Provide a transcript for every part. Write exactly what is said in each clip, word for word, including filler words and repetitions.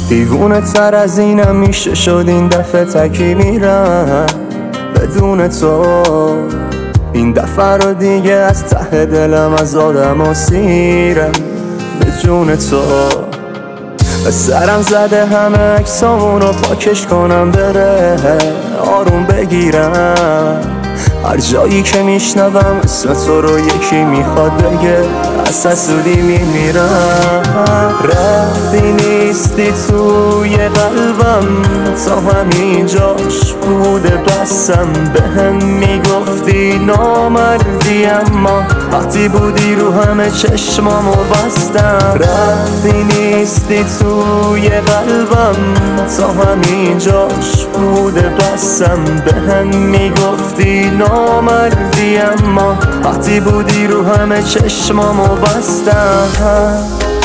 دیوونه تر از اینم میشه شد این دفعه تکی میرم بدون تو. این دفعه رو دیگه از ته دلم از آدم و سیرم به جون تو. به سرم زده همه عکسامونو پاکش کنم بره آروم بگیرم. هر جایی که میشنوم اسم تو رو یکی میخواد بگه از حسودی میمیرم. رفتی نیستی توی قلبم تا همینجاش بوده بسم. به هم میگفتی نامردی اما وقتی بودی رو همه چشمامو بستم. رفتی نیستی توی قلبم تا همینجاش بوده بسم. به هم میگفتی نامردی اما وقتی بودی رو همه چشمامو بستم.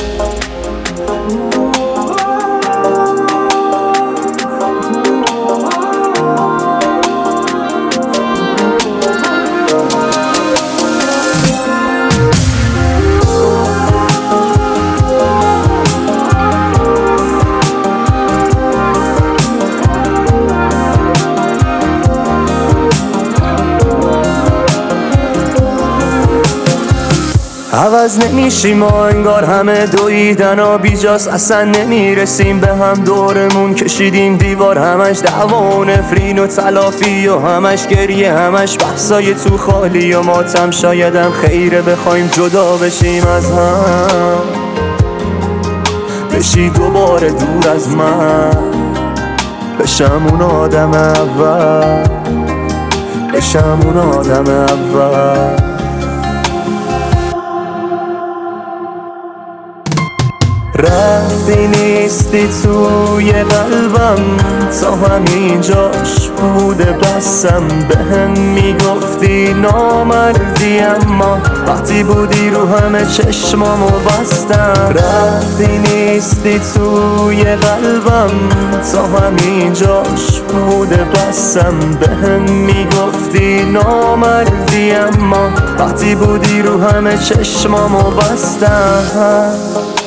عوض نمیشیم ما انگار همه دویدن و بیجاست اصلا نمیرسیم به هم. دورمون کشیدیم دیوار همش دعوا و نفرین و تلافی و همش گریه همش بحثای تو خالی و ماتم. شایدم خیره بخوایم جدا بشیم از هم بشی دوباره دور از من بشم اون آدم اول بشم اون آدم اول. رفتی نیستی توی قلبم تا همینجاش بوده بسم. به هم میگفتی نامردی اما وقتی بودی رو همه چشمامو بستم. رفتی نیستی توی قلبم تا همینجاش بوده بسم. به هم میگفتی نامردی اما وقتی بودی رو همه چشمامو بستم.